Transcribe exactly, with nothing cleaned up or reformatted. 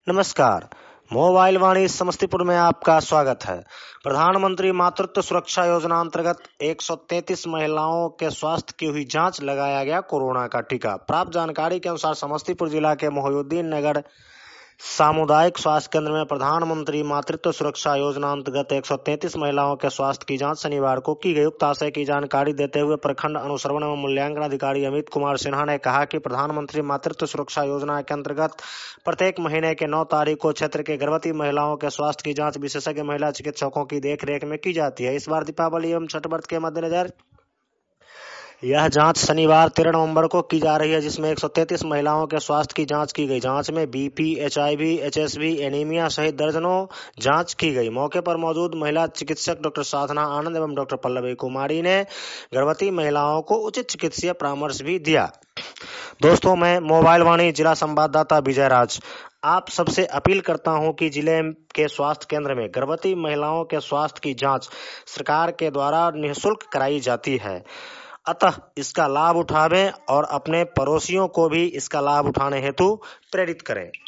नमस्कार। मोबाइल वाणी समस्तीपुर में आपका स्वागत है। प्रधानमंत्री मातृत्व सुरक्षा योजना अंतर्गत एक सौ तैंतीस महिलाओं के स्वास्थ्य की हुई जांच, लगाया गया कोरोना का टीका। प्राप्त जानकारी के अनुसार समस्तीपुर जिला के मोहिउद्दीन नगर सामुदायिक स्वास्थ्य केंद्र में प्रधानमंत्री मातृत्व सुरक्षा योजना अंतर्गत एक सौ तैंतीस महिलाओं के स्वास्थ्य की जांच शनिवार को की गई। उक्त आशय की जानकारी देते हुए प्रखंड अनुश्रवण एवं मूल्यांकन अधिकारी अमित कुमार सिन्हा ने कहा कि प्रधानमंत्री मातृत्व सुरक्षा योजना के अंतर्गत प्रत्येक महीने के नौ तारीख को क्षेत्र के गर्भवती महिलाओं के स्वास्थ्य की जांच विशेषज्ञ महिला चिकित्सकों की देखरेख में की जाती है। इस बार दीपावली एवं छठ व्रत के मद्देनजर यह जांच शनिवार तेरह नवंबर को की जा रही है, जिसमें एक सौ तैंतीस महिलाओं के स्वास्थ्य की जांच की गई। जांच में बीपी, एचआईवी, एचएसवी, एनीमिया सहित दर्जनों जांच की गई। मौके पर मौजूद महिला चिकित्सक डॉक्टर साधना आनंद एवं डॉक्टर पल्लवी कुमारी ने गर्भवती महिलाओं को उचित चिकित्सीय परामर्श भी दिया। दोस्तों, मैं मोबाइल वाणी जिला संवाददाता विजय राज आप सबसे अपील करता हूं कि जिले के स्वास्थ्य केंद्र में गर्भवती महिलाओं के स्वास्थ्य की जांच सरकार के द्वारा निःशुल्क कराई जाती है। अतः इसका लाभ उठावें और अपने पड़ोसियों को भी इसका लाभ उठाने हेतु प्रेरित करें।